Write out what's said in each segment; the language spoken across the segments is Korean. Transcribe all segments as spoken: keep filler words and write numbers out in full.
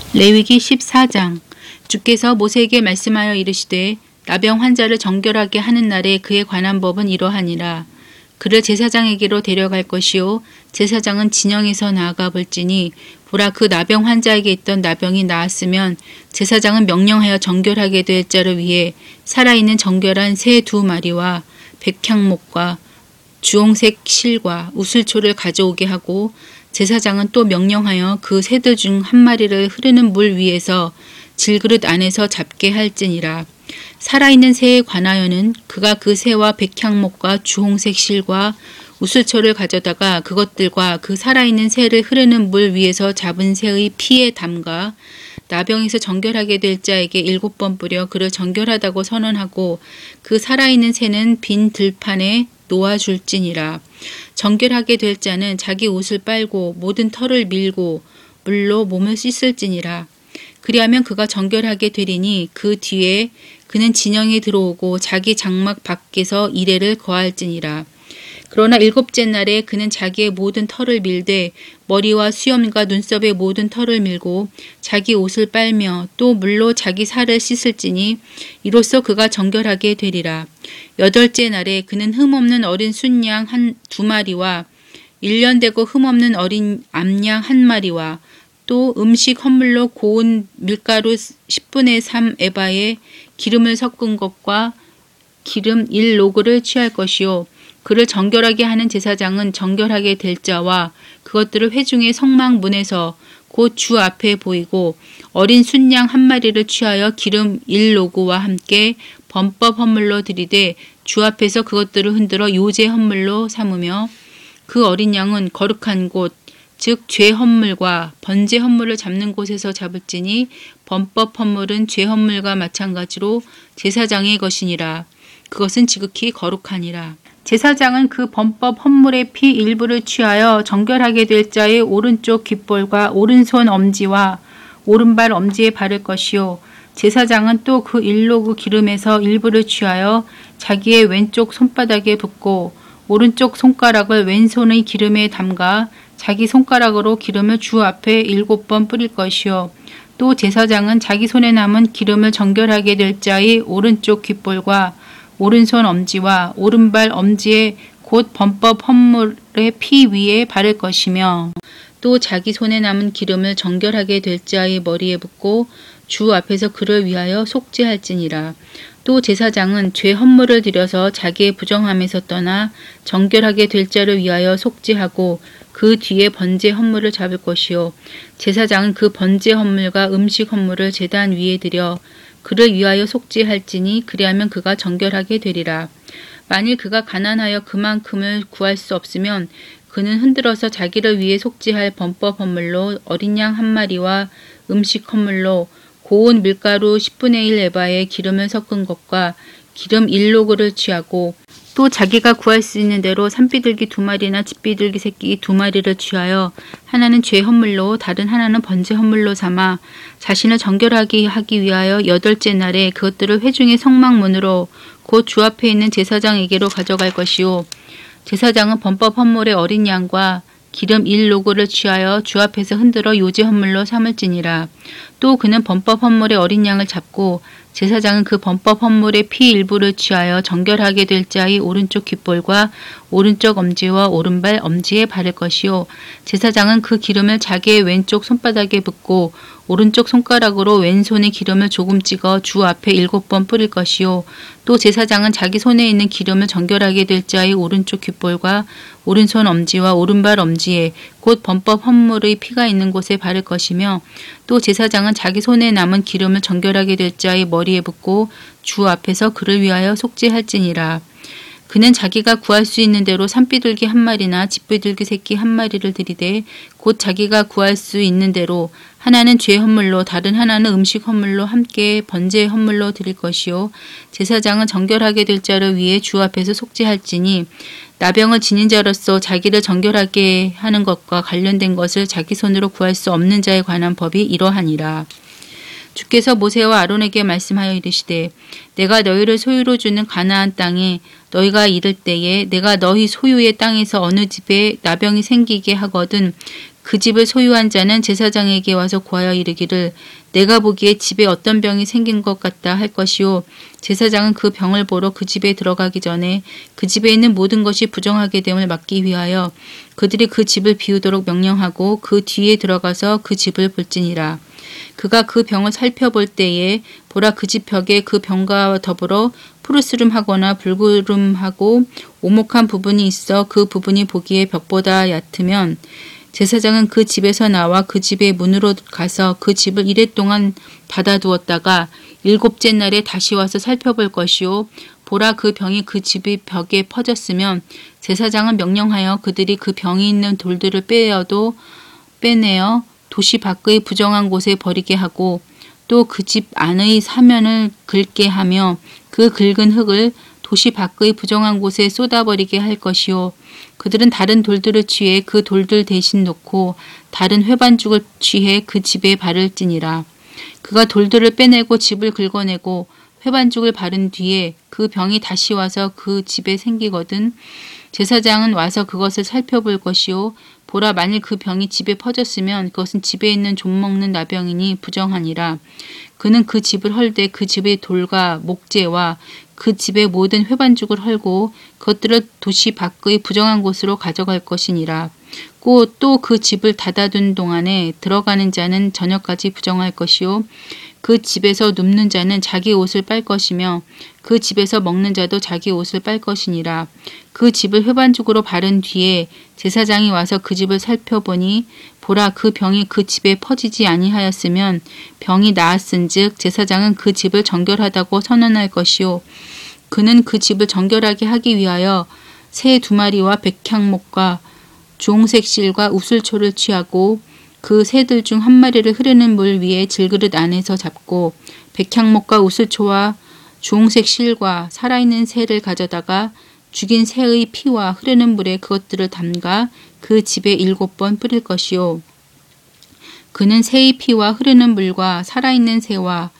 레위기 십사 장. 주께서 모세에게 말씀하여 이르시되 나병 환자를 정결하게 하는 날에 그에 관한 법은 이러하니라. 그를 제사장에게로 데려갈 것이요 제사장은 진영에서 나아가 볼지니 보라 그 나병 환자에게 있던 나병이 나았으면 제사장은 명령하여 정결하게 될 자를 위해 살아있는 정결한 새 두 마리와 백향목과 주홍색 실과 우슬초를 가져오게 하고 제사장은 또 명령하여 그 새들 중 한 마리를 흐르는 물 위에서 질그릇 안에서 잡게 할지니라. 살아있는 새에 관하여는 그가 그 새와 백향목과 주홍색 실과 우슬초를 가져다가 그것들과 그 살아있는 새를 흐르는 물 위에서 잡은 새의 피에 담가 나병에서 정결하게 될 자에게 일곱 번 뿌려 그를 정결하다고 선언하고 그 살아있는 새는 빈 들판에 놓아줄지니라. 정결하게 될 자는 자기 옷을 빨고 모든 털을 밀고 물로 몸을 씻을지니라. 그리하면 그가 정결하게 되리니 그 뒤에 그는 진영에 들어오고 자기 장막 밖에서 이레를 거할지니라. 그러나 일곱째 날에 그는 자기의 모든 털을 밀되 머리와 수염과 눈썹의 모든 털을 밀고 자기 옷을 빨며 또 물로 자기 살을 씻을지니 이로써 그가 정결하게 되리라. 여덟째 날에 그는 흠없는 어린 순양 한 두 마리와 일 년 되고 흠없는 어린 암양 한 마리와 또 음식 헌물로 고운 밀가루 십분의 삼 에바에 기름을 섞은 것과 기름 일 로그를 취할 것이요 그를 정결하게 하는 제사장은 정결하게 될 자와 그것들을 회중의 성막 문에서 곧 주 앞에 보이고 어린 순양 한 마리를 취하여 기름 일 로그와 함께 범법 헌물로 드리되 주 앞에서 그것들을 흔들어 요제 헌물로 삼으며 그 어린 양은 거룩한 곳 즉 죄 헌물과 번제 헌물을 잡는 곳에서 잡을지니 범법 헌물은 죄 헌물과 마찬가지로 제사장의 것이니라. 그것은 지극히 거룩하니라. 제사장은 그 범법 헌물의 피 일부를 취하여 정결하게 될 자의 오른쪽 귓볼과 오른손 엄지와 오른발 엄지에 바를 것이요 제사장은 또 그 일로그 기름에서 일부를 취하여 자기의 왼쪽 손바닥에 붓고 오른쪽 손가락을 왼손의 기름에 담가 자기 손가락으로 기름을 주 앞에 일곱 번 뿌릴 것이요 또 제사장은 자기 손에 남은 기름을 정결하게 될 자의 오른쪽 귓볼과 오른손 엄지와 오른발 엄지에 곧 범법 헌물의 피 위에 바를 것이며 또 자기 손에 남은 기름을 정결하게 될 자의 머리에 붓고 주 앞에서 그를 위하여 속죄할지니라. 또 제사장은 죄 헌물을 드려서 자기의 부정함에서 떠나 정결하게 될 자를 위하여 속죄하고 그 뒤에 번제 헌물을 잡을 것이요 제사장은 그 번제 헌물과 음식 헌물을 제단 위에 드려 그를 위하여 속죄할지니 그리하면 그가 정결하게 되리라. 만일 그가 가난하여 그만큼을 구할 수 없으면 그는 흔들어서 자기를 위해 속죄할 범법 헌물로 어린 양 한 마리와 음식 헌물로 고운 밀가루 십분의 일 에바에 기름을 섞은 것과 기름 일 로그를 취하고 또 자기가 구할 수 있는 대로 산비둘기 두 마리나 집비둘기 새끼 두 마리를 취하여 하나는 죄 헌물로 다른 하나는 번제 헌물로 삼아 자신을 정결하게 하기 위하여 여덟째 날에 그것들을 회중의 성막 문으로 곧 주 앞에 있는 제사장에게로 가져갈 것이요 제사장은 범법 헌물의 어린 양과 기름 일 로그를 취하여 주 앞에서 흔들어 요제 헌물로 삼을지니라. 또 그는 범법 헌물의 어린 양을 잡고 제사장은 그 범법 헌물의 피 일부를 취하여 정결하게 될 자의 오른쪽 귓볼과 오른쪽 엄지와 오른발 엄지에 바를 것이요 제사장은 그 기름을 자기의 왼쪽 손바닥에 붓고 오른쪽 손가락으로 왼손에 기름을 조금 찍어 주 앞에 일곱 번 뿌릴 것이요 또 제사장은 자기 손에 있는 기름을 정결하게 될 자의 오른쪽 귓볼과 오른손 엄지와 오른발 엄지에 곧 범법 헌물의 피가 있는 곳에 바를 것이며 또 제사장은 자기 손에 남은 기름을 정결하게 될 자의 머리에 붓고 주 앞에서 그를 위하여 속죄할지니라. 그는 자기가 구할 수 있는 대로 산비둘기 한 마리나 집비둘기 새끼 한 마리를 드리되 곧 자기가 구할 수 있는 대로 하나는 죄 헌물로 다른 하나는 음식 헌물로 함께 번제 헌물로 드릴 것이요 제사장은 정결하게 될 자를 위해 주 앞에서 속죄할지니 나병을 지닌 자로서 자기를 정결하게 하는 것과 관련된 것을 자기 손으로 구할 수 없는 자에 관한 법이 이러하니라. 주께서 모세와 아론에게 말씀하여 이르시되 내가 너희를 소유로 주는 가나안 땅에 너희가 이를 때에 내가 너희 소유의 땅에서 어느 집에 나병이 생기게 하거든 그 집을 소유한 자는 제사장에게 와서 구하여 이르기를 내가 보기에 집에 어떤 병이 생긴 것 같다 할 것이요 제사장은 그 병을 보러 그 집에 들어가기 전에 그 집에 있는 모든 것이 부정하게 됨을 막기 위하여 그들이 그 집을 비우도록 명령하고 그 뒤에 들어가서 그 집을 볼지니라. 그가 그 병을 살펴볼 때에 보라 그 집 벽에 그 병과 더불어 푸르스름하거나 불구름하고 오목한 부분이 있어 그 부분이 보기에 벽보다 얕으면 제사장은 그 집에서 나와 그 집의 문으로 가서 그 집을 이레 동안 닫아두었다가 일곱째 날에 다시 와서 살펴볼 것이요 보라 그 병이 그 집의 벽에 퍼졌으면 제사장은 명령하여 그들이 그 병이 있는 돌들을 빼어도 빼내어 도시 밖의 부정한 곳에 버리게 하고 또 그 집 안의 사면을 긁게 하며 그 긁은 흙을 도시 밖의 부정한 곳에 쏟아버리게 할 것이요 그들은 다른 돌들을 취해 그 돌들 대신 놓고 다른 회반죽을 취해 그 집에 바를지니라. 그가 돌들을 빼내고 집을 긁어내고 회반죽을 바른 뒤에 그 병이 다시 와서 그 집에 생기거든 제사장은 와서 그것을 살펴볼 것이요 보라 만일 그 병이 집에 퍼졌으면 그것은 집에 있는 좀먹는 나병이니 부정하니라. 그는 그 집을 헐되 그 집의 돌과 목재와 그 집의 모든 회반죽을 헐고 그것들을 도시 밖의 부정한 곳으로 가져갈 것이니라. 또 그 집을 닫아둔 동안에 들어가는 자는 저녁까지 부정할 것이요 그 집에서 눕는 자는 자기 옷을 빨 것이며 그 집에서 먹는 자도 자기 옷을 빨 것이니라. 그 집을 회반죽으로 바른 뒤에 제사장이 와서 그 집을 살펴보니 보라 그 병이 그 집에 퍼지지 아니하였으면 병이 나았은즉 제사장은 그 집을 정결하다고 선언할 것이요 그는 그 집을 정결하게 하기 위하여 새 두 마리와 백향목과 주홍색 실과 우슬초를 취하고 그 새들 중 한 마리를 흐르는 물 위에 질그릇 안에서 잡고 백향목과 우슬초와 주홍색 실과 살아있는 새를 가져다가 죽인 새의 피와 흐르는 물에 그것들을 담가 그 집에 일곱 번 뿌릴 것이요 그는 새의 피와 흐르는 물과 살아있는 새와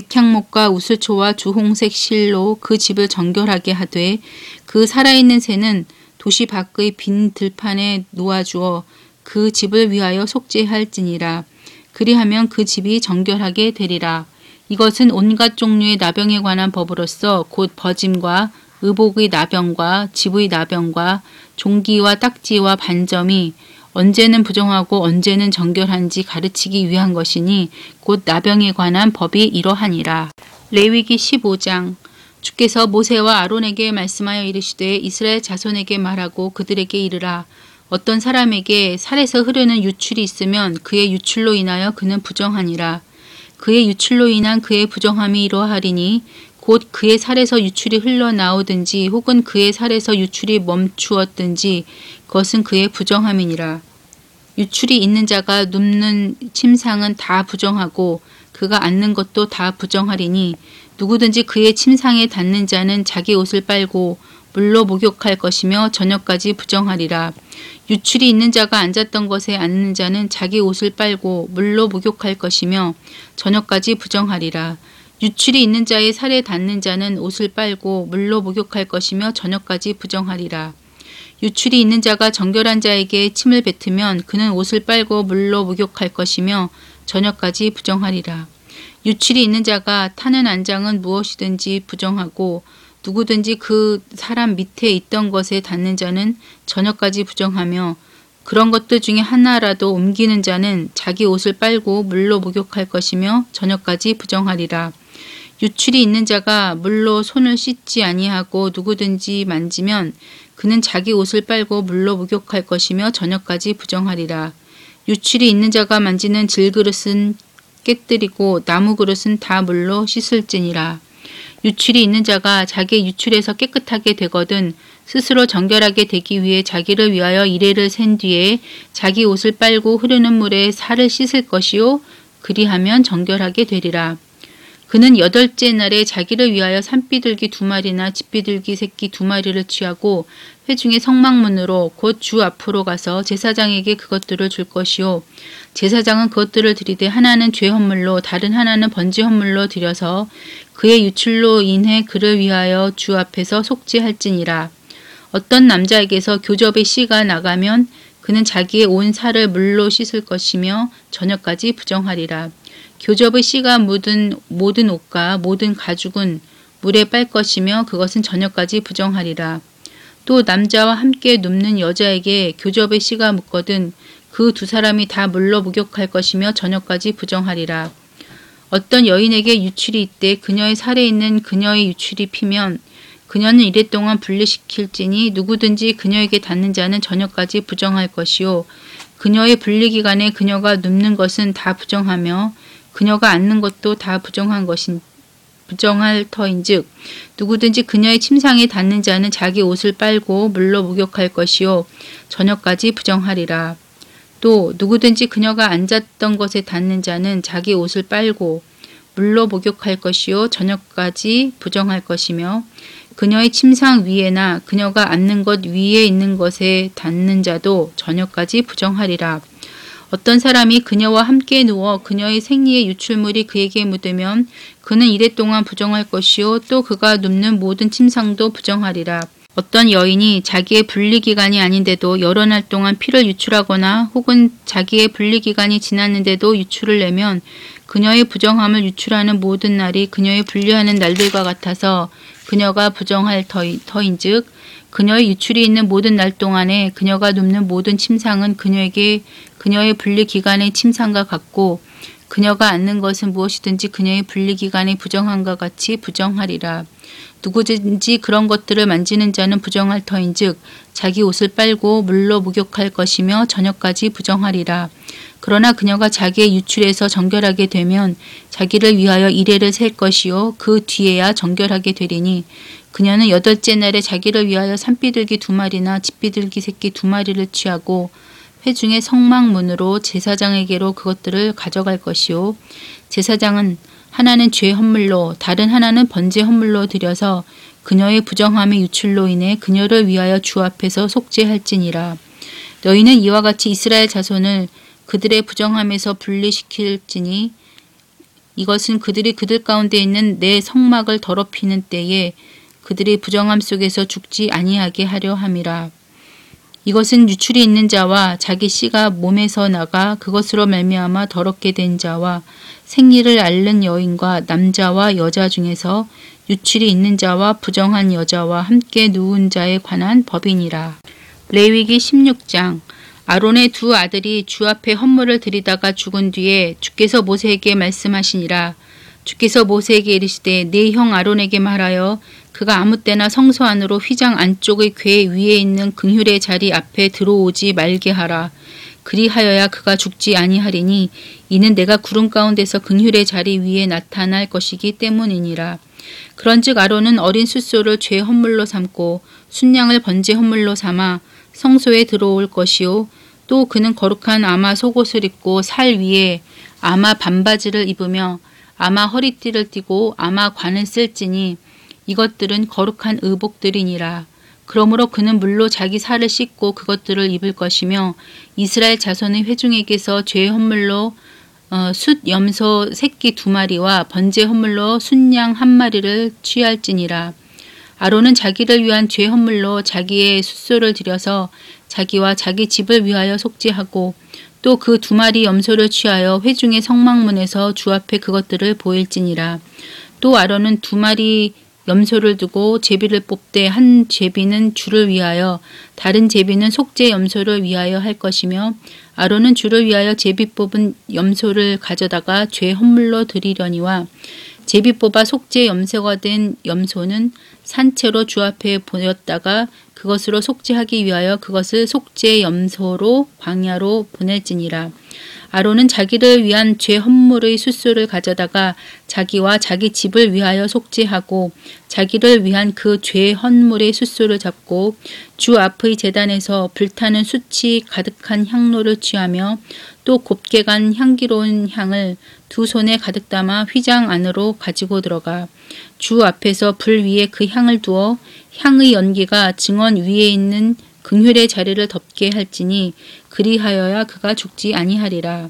백향목과 우슬초와 주홍색 실로 그 집을 정결하게 하되 그 살아있는 새는 도시 밖의 빈 들판에 놓아주어 그 집을 위하여 속죄할지니라. 그리하면 그 집이 정결하게 되리라. 이것은 온갖 종류의 나병에 관한 법으로서 곧 버짐과 의복의 나병과 집의 나병과 종기와 딱지와 반점이 언제는 부정하고 언제는 정결한지 가르치기 위한 것이니 곧 나병에 관한 법이 이러하니라. 레위기 십오 장 주께서 모세와 아론에게 말씀하여 이르시되 이스라엘 자손에게 말하고 그들에게 이르라. 어떤 사람에게 살에서 흐르는 유출이 있으면 그의 유출로 인하여 그는 부정하니라. 그의 유출로 인한 그의 부정함이 이러하리니 곧 그의 살에서 유출이 흘러나오든지 혹은 그의 살에서 유출이 멈추었든지 그것은 그의 부정함이니라. 유출이 있는 자가 눕는 침상은 다 부정하고 그가 앉는 것도 다 부정하리니 누구든지 그의 침상에 닿는 자는 자기 옷을 빨고 물로 목욕할 것이며 저녁까지 부정하리라. 유출이 있는 자가 앉았던 것에 앉는 자는 자기 옷을 빨고 물로 목욕할 것이며 저녁까지 부정하리라. 유출이 있는 자의 살에 닿는 자는 옷을 빨고 물로 목욕할 것이며 저녁까지 부정하리라. 유출이 있는 자가 정결한 자에게 침을 뱉으면 그는 옷을 빨고 물로 목욕할 것이며 저녁까지 부정하리라. 유출이 있는 자가 타는 안장은 무엇이든지 부정하고 누구든지 그 사람 밑에 있던 것에 닿는 자는 저녁까지 부정하며 그런 것들 중에 하나라도 옮기는 자는 자기 옷을 빨고 물로 목욕할 것이며 저녁까지 부정하리라. 유출이 있는 자가 물로 손을 씻지 아니하고 누구든지 만지면 그는 자기 옷을 빨고 물로 목욕할 것이며 저녁까지 부정하리라. 유출이 있는 자가 만지는 질그릇은 깨뜨리고 나무 그릇은 다 물로 씻을지니라. 유출이 있는 자가 자기 유출에서 깨끗하게 되거든 스스로 정결하게 되기 위해 자기를 위하여 이레를 센 뒤에 자기 옷을 빨고 흐르는 물에 살을 씻을 것이요 그리하면 정결하게 되리라. 그는 여덟째 날에 자기를 위하여 산비둘기 두 마리나 집비둘기 새끼 두 마리를 취하고 회중의 성막문으로 곧 주 앞으로 가서 제사장에게 그것들을 줄 것이요 제사장은 그것들을 드리되 하나는 죄 헌물로 다른 하나는 번제 헌물로 드려서 그의 유출로 인해 그를 위하여 주 앞에서 속죄할지니라. 어떤 남자에게서 교접의 씨가 나가면 그는 자기의 온 살을 물로 씻을 것이며 저녁까지 부정하리라. 교접의 씨가 묻은 모든 옷과 모든 가죽은 물에 빨 것이며 그것은 저녁까지 부정하리라. 또 남자와 함께 눕는 여자에게 교접의 씨가 묻거든 그 두 사람이 다 물로 목욕할 것이며 저녁까지 부정하리라. 어떤 여인에게 유출이 있되 그녀의 살에 있는 그녀의 유출이 피면 그녀는 이랫동안 분리시킬지니 누구든지 그녀에게 닿는 자는 저녁까지 부정할 것이요 그녀의 분리기간에 그녀가 눕는 것은 다 부정하며 그녀가 앉는 것도 다 부정한 것인 부정할 터인즉 누구든지 그녀의 침상에 닿는 자는 자기 옷을 빨고 물로 목욕할 것이요 저녁까지 부정하리라. 또 누구든지 그녀가 앉았던 것에 닿는 자는 자기 옷을 빨고 물로 목욕할 것이요 저녁까지 부정할 것이며 그녀의 침상 위에나 그녀가 앉는 것 위에 있는 것에 닿는 자도 저녁까지 부정하리라. 어떤 사람이 그녀와 함께 누워 그녀의 생리의 유출물이 그에게 묻으면 그는 이랫동안 부정할 것이요 또 그가 눕는 모든 침상도 부정하리라. 어떤 여인이 자기의 분리기간이 아닌데도 여러 날 동안 피를 유출하거나 혹은 자기의 분리기간이 지났는데도 유출을 내면 그녀의 부정함을 유출하는 모든 날이 그녀의 분리하는 날들과 같아서 그녀가 부정할 터인, 터인즉 그녀의 유출이 있는 모든 날 동안에 그녀가 눕는 모든 침상은 그녀에게 그녀의 분리기간의 침상과 같고 그녀가 앉는 것은 무엇이든지 그녀의 분리기간이 부정함과 같이 부정하리라. 누구든지 그런 것들을 만지는 자는 부정할 터인즉 자기 옷을 빨고 물로 목욕할 것이며 저녁까지 부정하리라. 그러나 그녀가 자기의 유출에서 정결하게 되면 자기를 위하여 이레를 셀 것이요 그 뒤에야 정결하게 되리니 그녀는 여덟째 날에 자기를 위하여 산비둘기 두 마리나 집비둘기 새끼 두 마리를 취하고 회중의 성막문으로 제사장에게로 그것들을 가져갈 것이요 제사장은 하나는 죄 헌물로 다른 하나는 번제 헌물로 드려서 그녀의 부정함의 유출로 인해 그녀를 위하여 주 앞에서 속죄할지니라. 너희는 이와 같이 이스라엘 자손을 그들의 부정함에서 분리시킬지니 이것은 그들이 그들 가운데 있는 내 성막을 더럽히는 때에 그들이 부정함 속에서 죽지 아니하게 하려 함이라. 이것은 유출이 있는 자와 자기 씨가 몸에서 나가 그것으로 말미암아 더럽게 된 자와 생리를 앓는 여인과 남자와 여자 중에서 유출이 있는 자와 부정한 여자와 함께 누운 자에 관한 법이니라. 레위기 십육 장. 아론의 두 아들이 주 앞에 헌물을 드리다가 죽은 뒤에 주께서 모세에게 말씀하시니라. 주께서 모세에게 이르시되 네 형 아론에게 말하여 그가 아무 때나 성소 안으로 휘장 안쪽의 궤 위에 있는 긍휼의 자리 앞에 들어오지 말게 하라. 그리하여야 그가 죽지 아니하리니 이는 내가 구름 가운데서 긍휼의 자리 위에 나타날 것이기 때문이니라. 그런즉 아론은 어린 숫소를 죄 헌물로 삼고 순양을 번제 헌물로 삼아 성소에 들어올 것이요 또 그는 거룩한 아마 속옷을 입고 살 위에 아마 반바지를 입으며 아마 허리띠를 띠고 아마 관을 쓸지니 이것들은 거룩한 의복들이니라. 그러므로 그는 물로 자기 살을 씻고 그것들을 입을 것이며 이스라엘 자손의 회중에게서 죄 헌물로 어, 숫 염소 새끼 두 마리와 번제 헌물로 순양 한 마리를 취할지니라. 아론은 자기를 위한 죄 헌물로 자기의 숫소를 드려서 자기와 자기 집을 위하여 속죄하고 또 그 두 마리 염소를 취하여 회중의 성막문에서 주 앞에 그것들을 보일지니라. 또 아론은 두 마리 염소를 두고 제비를 뽑되 한 제비는 주를 위하여 다른 제비는 속죄 염소를 위하여 할 것이며 아론은 주를 위하여 제비 뽑은 염소를 가져다가 죄 헌물로 드리려니와 제비 뽑아 속죄 염소가 된 염소는 산채로 주 앞에 보냈다가 그것으로 속죄하기 위하여 그것을 속죄 염소로 광야로 보낼지니라. 아론은 자기를 위한 죄 헌물의 숫소를 가져다가 자기와 자기 집을 위하여 속죄하고 자기를 위한 그 죄 헌물의 숫소를 잡고 주 앞의 제단에서 불타는 숯이 가득한 향로를 취하며 또 곱게 간 향기로운 향을 두 손에 가득 담아 휘장 안으로 가지고 들어가 주 앞에서 불 위에 그 향을 두어 향의 연기가 증언 위에 있는 긍휼의 자리를 덮게 할지니 그리하여야 그가 죽지 아니하리라.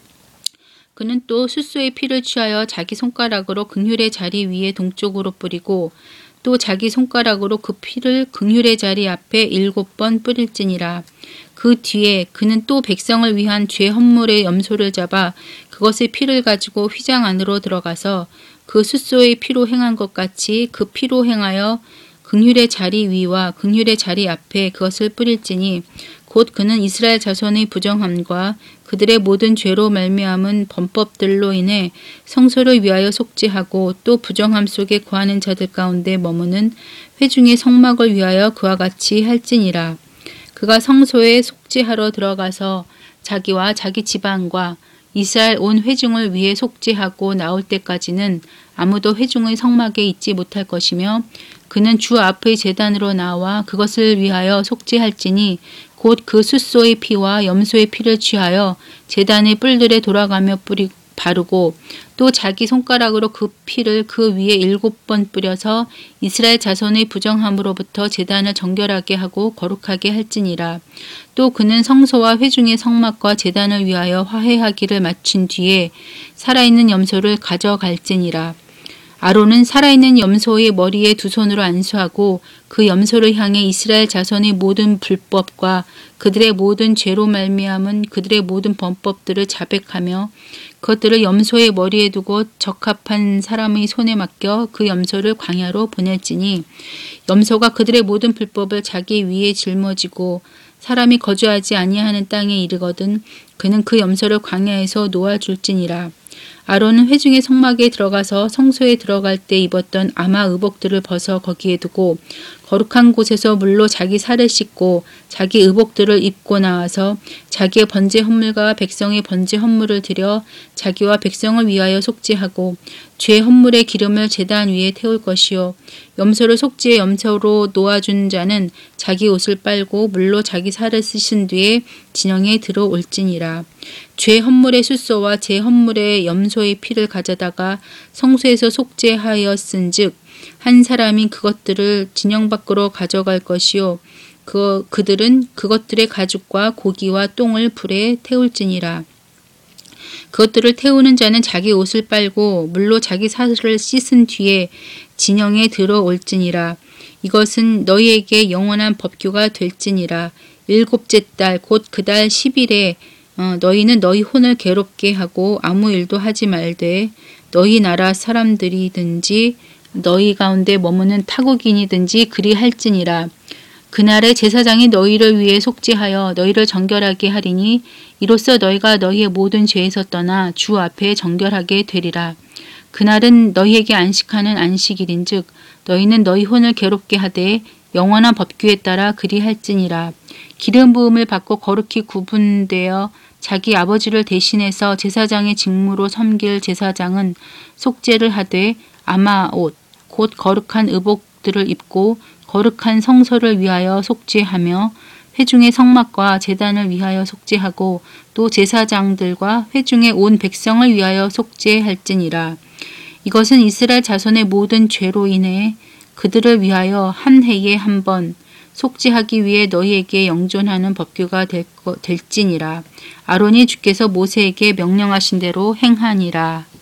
그는 또 숫소의 피를 취하여 자기 손가락으로 긍휼의 자리 위에 동쪽으로 뿌리고 또 자기 손가락으로 그 피를 긍휼의 자리 앞에 일곱 번 뿌릴지니라. 그 뒤에 그는 또 백성을 위한 죄 헌물의 염소를 잡아 그것의 피를 가지고 휘장 안으로 들어가서 그 숫소의 피로 행한 것 같이 그 피로 행하여 긍휼의 자리 위와 긍휼의 자리 앞에 그것을 뿌릴지니 곧 그는 이스라엘 자손의 부정함과 그들의 모든 죄로 말미암은 범법들로 인해 성소를 위하여 속죄하고 또 부정함 속에 거하는 자들 가운데 머무는 회중의 성막을 위하여 그와 같이 할지니라. 그가 성소에 속죄하러 들어가서 자기와 자기 집안과 이스라엘 온 회중을 위해 속죄하고 나올 때까지는 아무도 회중의 성막에 있지 못할 것이며 그는 주 앞의 제단으로 나와 그것을 위하여 속죄할지니 곧 그 숫소의 피와 염소의 피를 취하여 제단의 뿔들에 돌아가며 뿌리 바르고 또 자기 손가락으로 그 피를 그 위에 일곱 번 뿌려서 이스라엘 자손의 부정함으로부터 제단을 정결하게 하고 거룩하게 할지니라. 또 그는 성소와 회중의 성막과 제단을 위하여 화해하기를 마친 뒤에 살아있는 염소를 가져갈지니라. 아론은 살아있는 염소의 머리에 두 손으로 안수하고 그 염소를 향해 이스라엘 자손의 모든 불법과 그들의 모든 죄로 말미암은 그들의 모든 범법들을 자백하며 그것들을 염소의 머리에 두고 적합한 사람의 손에 맡겨 그 염소를 광야로 보낼지니 염소가 그들의 모든 불법을 자기 위에 짊어지고 사람이 거주하지 아니하는 땅에 이르거든 그는 그 염소를 광야에서 놓아줄지니라. 아론은 회중의 성막에 들어가서 성소에 들어갈 때 입었던 아마 의복들을 벗어 거기에 두고 거룩한 곳에서 물로 자기 살을 씻고 자기 의복들을 입고 나와서 자기의 번제 헌물과 백성의 번제 헌물을 드려 자기와 백성을 위하여 속죄하고 죄 헌물의 기름을 제단 위에 태울 것이요 염소를 속죄의 염소로 놓아준 자는 자기 옷을 빨고 물로 자기 살을 씻은 뒤에 진영에 들어올지니라. 죄 헌물의 숫소와 제 헌물의 염소의 피를 가져다가 성소에서 속죄하였은즉 한 사람이 그것들을 진영 밖으로 가져갈 것이요 그 그들은 그것들의 가죽과 고기와 똥을 불에 태울지니라. 그것들을 태우는 자는 자기 옷을 빨고 물로 자기 살을 씻은 뒤에 진영에 들어올지니라. 이것은 너희에게 영원한 법규가 될지니라. 일곱째 달 곧 그 달 십 일에 어, 너희는 너희 혼을 괴롭게 하고 아무 일도 하지 말되 너희 나라 사람들이든지 너희 가운데 머무는 타국인이든지 그리할지니라. 그날에 제사장이 너희를 위해 속죄하여 너희를 정결하게 하리니 이로써 너희가 너희의 모든 죄에서 떠나 주 앞에 정결하게 되리라. 그날은 너희에게 안식하는 안식일인즉 너희는 너희 혼을 괴롭게 하되 영원한 법규에 따라 그리할지니라. 기름 부음을 받고 거룩히 구분되어 자기 아버지를 대신해서 제사장의 직무로 섬길 제사장은 속죄를 하되 아마 옷, 곧 거룩한 의복들을 입고 거룩한 성소를 위하여 속죄하며 회중의 성막과 제단을 위하여 속죄하고 또 제사장들과 회중의 온 백성을 위하여 속죄할지니라. 이것은 이스라엘 자손의 모든 죄로 인해 그들을 위하여 한 해에 한 번 속죄하기 위해 너희에게 영존하는 법규가 될 거, 될지니라. 아론이 주께서 모세에게 명령하신 대로 행하니라.